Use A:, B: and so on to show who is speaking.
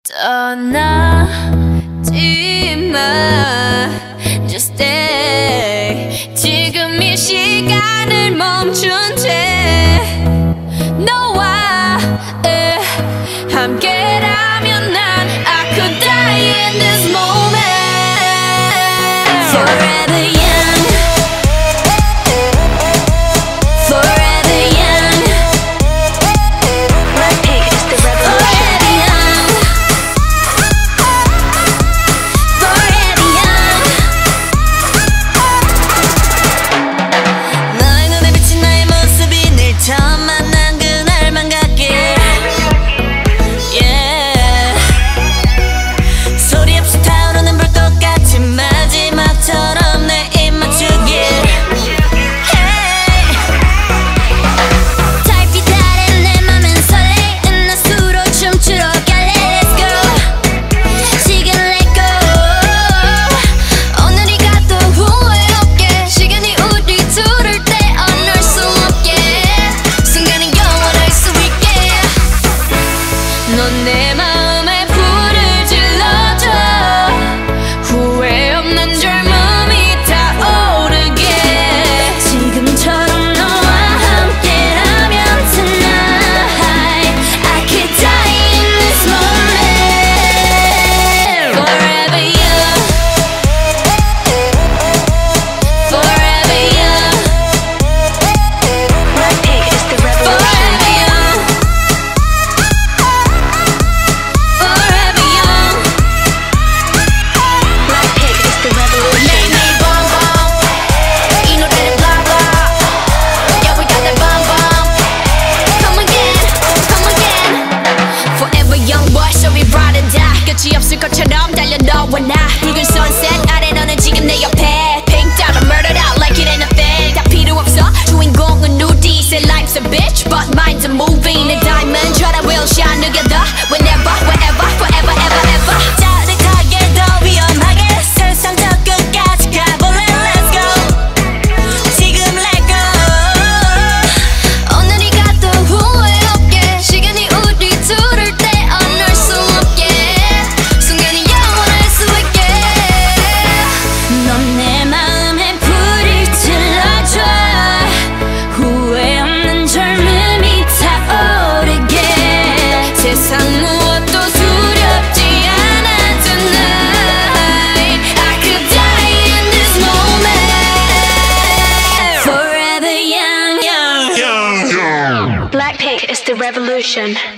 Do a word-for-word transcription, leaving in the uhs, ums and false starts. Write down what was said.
A: 떠나지 마, just stay. 지금 이 시간을 멈춘 채 너와 에, 함께라면 난 I could die in this moment. Forever young, forever young. Blackpink is the revolution. Forever young, 너의 눈에 비친 나의 모습이 늘 처음 만난 그날만 같길. Yeah. 소리 없이 타오르는 불꽃 같은 마지막처럼 내 입 맞추길. Hey. 달빛 아래 내 맘은 설레. 은하수로 춤추러 갈래. Let's go. 지금 let go. 오늘이 가도 후회 없게. 시간이 우리 둘을 떼어놓을 수 없게. 순간은 영원할 수 있게. 넌 내 마음에 불을 질러줘. 후회 없는 젊음이 타오르게. 지금처럼 너와 함께라면 tonight I could die in this moment. Forever young, forever young. Blackpink is the revolution. Forever young, forever young. Blackpink is the revolution. 매일매일 bomb bomb. 이 노래는 blah blah. Yeah, we got that bomb bomb. Come again, come again. Forever young boy, so we ride or die. 끝이 없을 것처럼 달려 너와 나. 붉은 sunset 아래 너는 지금 내 옆에. Pink dot murdered out like it ain't a thing. 다 필요 없어. 주인공은 우리. Say life's a bitch, but mine's a movie. 내 diamond처럼 we'll shine together. Whenever, wherever, forever, ever, ever. 짜릿하게 더 위험하게 세상 저 끝까지 가볼래. Let's go. 지금 let go. 오늘이 가도 후회 없게. 시간이 우리 둘을 떼어놓을 수 없게. 순간이 영원할 수 있게. 넌 내 마음에 불을 질러줘. 후회 없는 젊음이 타오르게. 세상 무엇도 두렵지 않아 tonight. I could die in this moment. Forever young, young.
B: Blackpink is the revolution.